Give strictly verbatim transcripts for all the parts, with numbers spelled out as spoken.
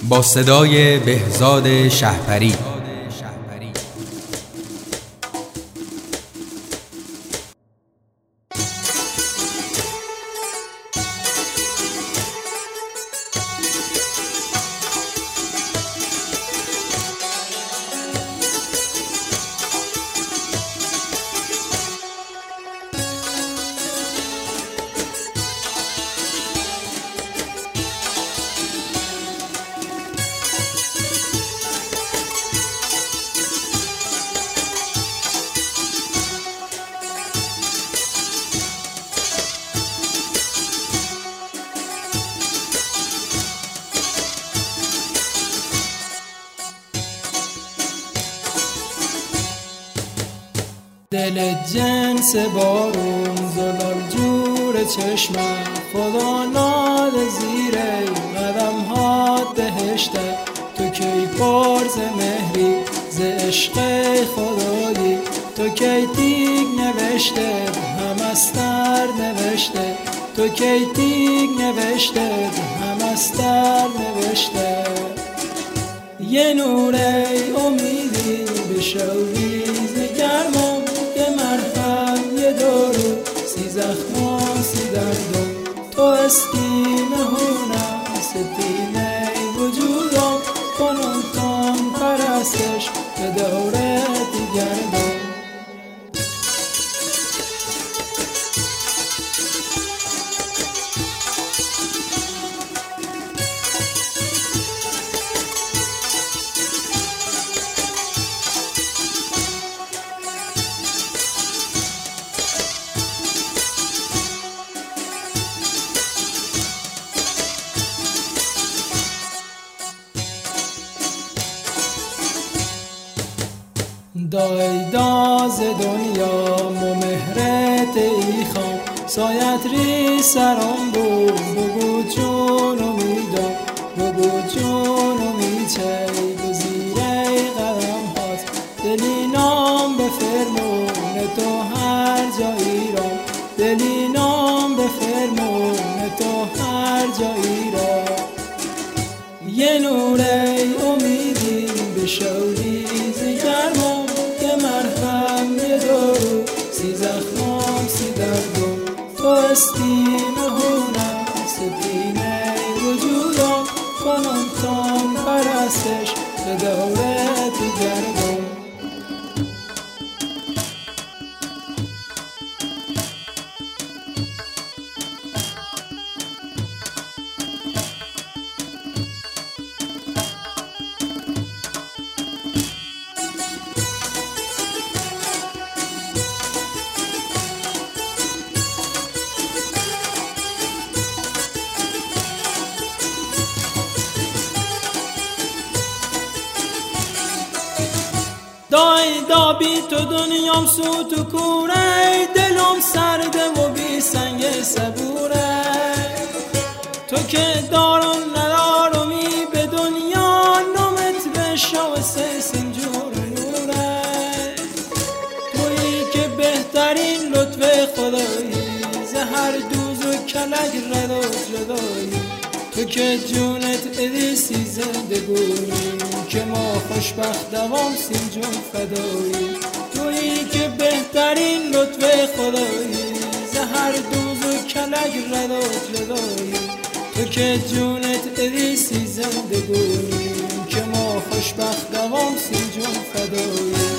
با صدای بهزاد شهپری. دل جنس بارون زلال جور چشمم، خدا ناد زیره قدم ها بهشته. تو کی بارز مهری ز عشق خدایی، تو کی تیگ نوشته هم استر نوشته، تو کی تیگ نوشته هم استر نوشته. یه نوره امیدی به شوریز گرمم، یه مرهم یه دارو سی زخمام سی دردم. تو استی مهونم ستینه وجودم، کنم تان پرستش به دوره دیگردم. دای داز دنیا مو مهرت ایخام، سایت ری سرام بود بگو چون امیدم، بگو چون امیچه بزیره قدم هاست. دلی نام بفرمون تو هر جایی را، دلی نام بفرمون تو هر جایی را. یه نوره امیدی به شوری زگرمم، یه مرهم یه دارو سی زخمام سی دردم. تو استی مهونم سپینه وجودم، کنم تان پرستش به دوره دیگردم. دای دا بی تو دنیام سو تو کوره، دلم سرده و بی سنگ صبوره. تو که دارم ندارمی به دنیا، نامت به شو سیسین جور نوره. تویی که بهترین لطف خدایی، زهر دوز و کلک رد و جدایی. تو که جونت ادیسی زندگونی، که ما خوشبخت دوام سین جون فدایی. تویی که بهترین لطف خدایی، زهر دوز و کلک رد و جدایی. تو که جونت ادیسی زندگونی، که ما خوشبخت دوام سین جون فدایی.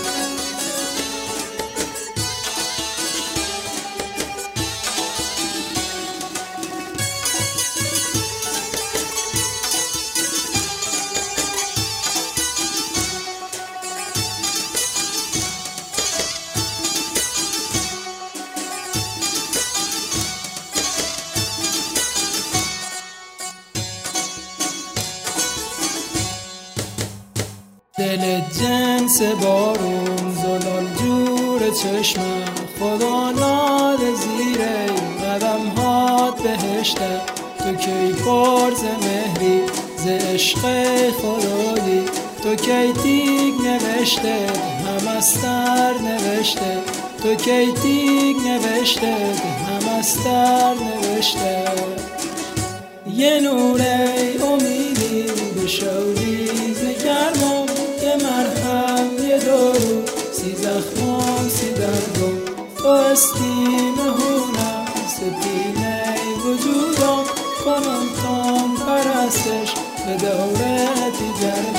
دل جنس بارون زلال جور چشمم، خدا ناد زیره قدم هات بهشته. تو کی بارز مهری ز عشق خدایی، تو کی تیگ نوشته هم استر نوشته، تو کی تیگ نوشته هم استر نوشته. یه نوره امیدی به شوری زگرمم یه مرهم یه دارو سی زخمام سی دردم تو هستی مهونم سپینه وجودم کنم تام پرستش به دورتی گردم